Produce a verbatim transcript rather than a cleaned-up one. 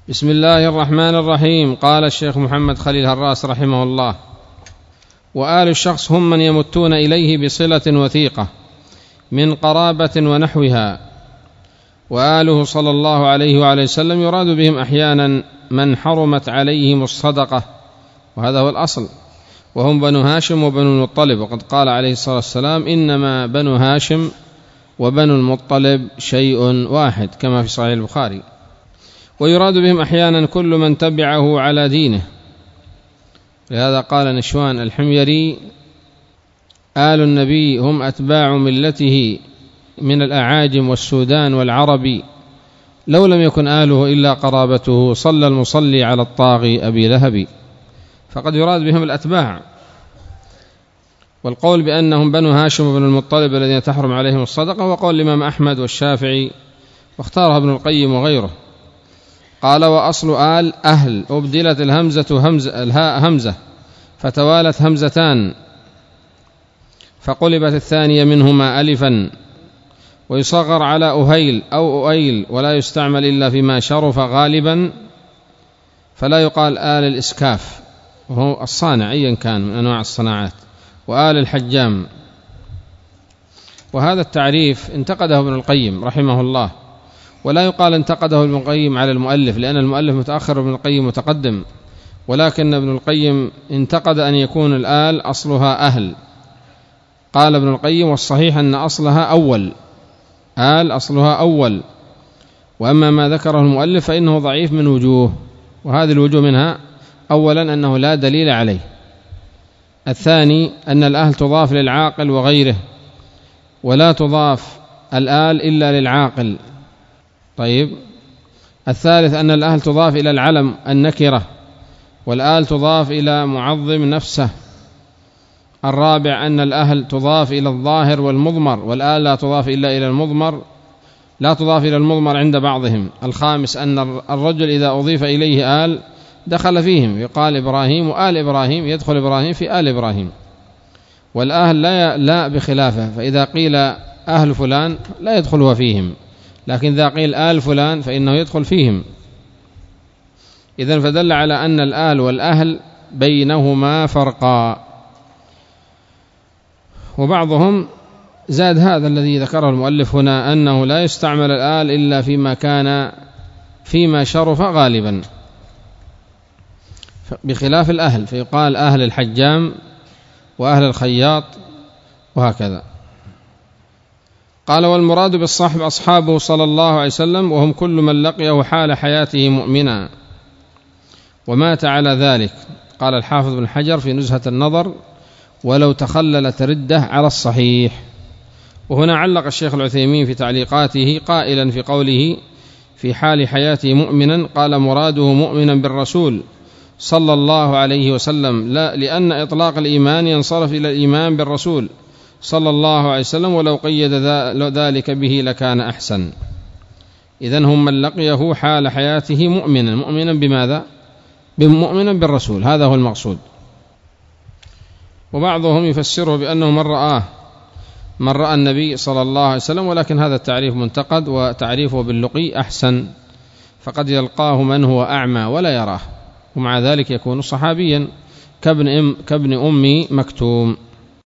بسم الله الرحمن الرحيم. قال الشيخ محمد خليل هراس رحمه الله: وآل الشخص هم من يمتون إليه بصلة وثيقة من قرابة ونحوها، وآله صلى الله عليه وعليه وسلم يراد بهم أحيانا من حرمت عليهم الصدقة، وهذا هو الأصل، وهم بنو هاشم وبنو المطلب، وقد قال عليه الصلاة والسلام: إنما بنو هاشم وبنو المطلب شيء واحد، كما في صحيح البخاري. ويراد بهم أحيانا كل من تبعه على دينه، لهذا قال نشوان الحميري: آل النبي هم أتباع ملته من الأعاجم والسودان والعرب، لو لم يكن آله إلا قرابته صلى المصلي على الطاغي أبي لهب. فقد يراد بهم الأتباع. والقول بأنهم بنو هاشم وبنو المطلب الذين تحرم عليهم الصدقة وقول الإمام أحمد والشافعي، واختارها ابن القيم وغيره. قال: وأصل آل أهل، أبدلت الهمزة همزة الهاء همزة فتوالت همزتان فقلبت الثانية منهما ألفا، ويصغر على أهيل أو أؤيل، ولا يستعمل إلا فيما شرف غالبا، فلا يقال آل الإسكاف وهو الصانع أيا كان من أنواع الصناعات، وآل الحجام. وهذا التعريف انتقده ابن القيم رحمه الله، ولا يقال انتقده ابن القيم على المؤلف، لأن المؤلف متأخر وابن القيم متقدم، ولكن ابن القيم انتقد أن يكون الآل أصلها أهل. قال ابن القيم: والصحيح أن أصلها أول، آل أصلها أول، وأما ما ذكره المؤلف فإنه ضعيف من وجوه، وهذه الوجوه منها: أولا أنه لا دليل عليه، الثاني أن الأهل تضاف للعاقل وغيره، ولا تضاف الآل إلا للعاقل. طيب، الثالث أن الأهل تضاف إلى العلم النكرة، والآل تضاف إلى معظم نفسه. الرابع أن الأهل تضاف إلى الظاهر والمضمر، والآل لا تضاف إلا إلى المضمر، لا تضاف إلى المضمر عند بعضهم. الخامس أن الرجل إذا أضيف إليه آل دخل فيهم، يقال إبراهيم وآل إبراهيم، يدخل إبراهيم في آل إبراهيم، والآهل لا, لا بخلافه، فإذا قيل أهل فلان لا يدخلها فيهم، لكن إذا قيل آل فلان فإنه يدخل فيهم. إذن فدل على أن الآل والأهل بينهما فرقا. وبعضهم زاد هذا الذي ذكره المؤلف هنا، أنه لا يستعمل الآل إلا فيما كان فيما شرف غالبا، بخلاف الأهل، فيقال أهل الحجام وأهل الخياط وهكذا. قال: والمراد بالصحب أصحابه صلى الله عليه وسلم، وهم كل من لقيه حال حياته مؤمنا ومات على ذلك. قال الحافظ بن حجر في نزهة النظر: ولو تخللت ردة على الصحيح. وهنا علق الشيخ العثيمين في تعليقاته قائلا في قوله في حال حياته مؤمنا، قال: مراده مؤمنا بالرسول صلى الله عليه وسلم، لا، لأن إطلاق الإيمان ينصرف إلى الإيمان بالرسول صلى الله عليه وسلم، ولو قيد ذلك به لكان أحسن. إذن هم من لقيه حال حياته مؤمنا. مؤمنا بماذا؟ مؤمنا بالرسول، هذا هو المقصود. وبعضهم يفسره بأنه من رآه من رأى النبي صلى الله عليه وسلم، ولكن هذا التعريف منتقد، وتعريفه باللقي أحسن، فقد يلقاه من هو أعمى ولا يراه، ومع ذلك يكون صحابيا كابن, أم كابن أم مكتوم.